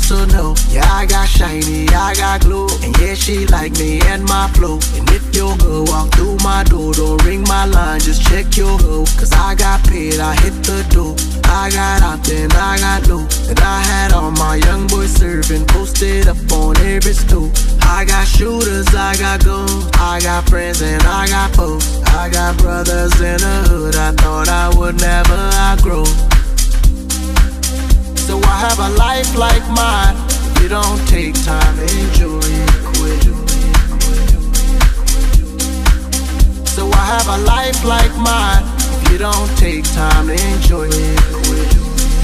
to know. Yeah, I got shiny, I got glow. And yeah, she like me and my flow. And if your girl walk through my door, don't ring my line, just check your hoe. Cause I got paid, I hit the door. I got out then I got low. And I had all my young boys serving, posted up on every stool. I got shooters, I got guns, I got friends and I got foes. I got brothers in the hood I thought I would never outgrow. So I have a life like mine. If you don't take time to enjoy it, quit. So I have a life like mine. If you don't take time to enjoy it, quit.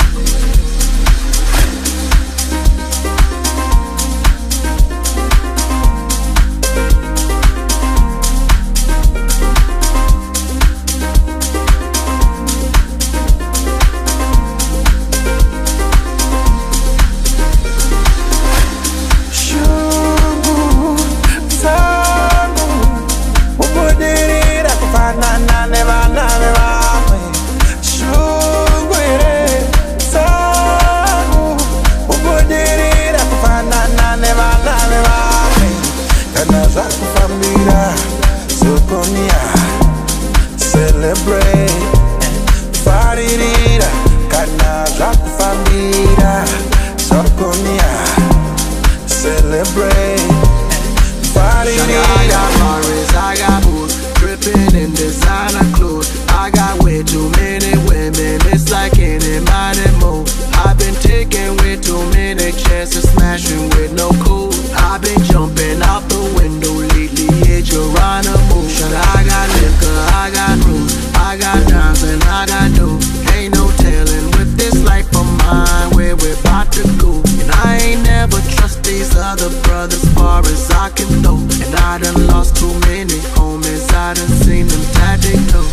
Celebrate, faririra, kana jaku família, soconia. Celebrate, faririra. I got Morris, I got booze, dripping in designer clothes. I got way too many women, it's like any mighty move. I've been taking way too many chances, smashing with no code. I've been jumping out the window lately, yeah, Geronimo. I got liquor, I got rules, I got dimes and I got dough. Ain't no telling with this life of mine where we're about to go. And I ain't never trust these other brothers far as I can throw. And I done lost too many homies, I done seen them tied they toe.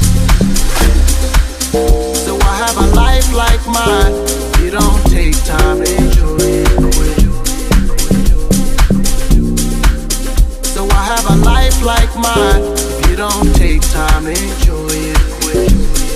So I have a life like mine. You don't take time to enjoy it, quit. So I have a life like mine. If you don't take time to enjoy it, quit.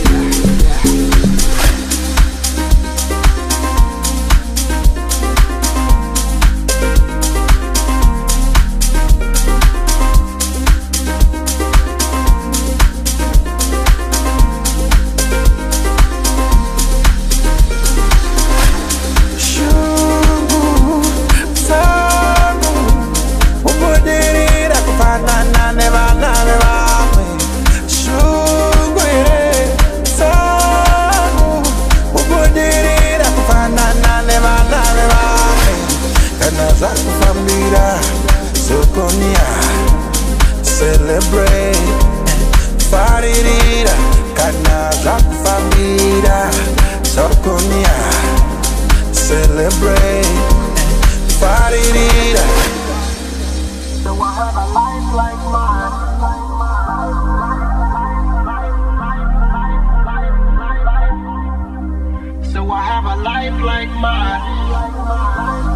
Celebrate, faririra, kana jaku família, soconia. Celebrate, faririra. So I have a life like mine. So I have a life like mine.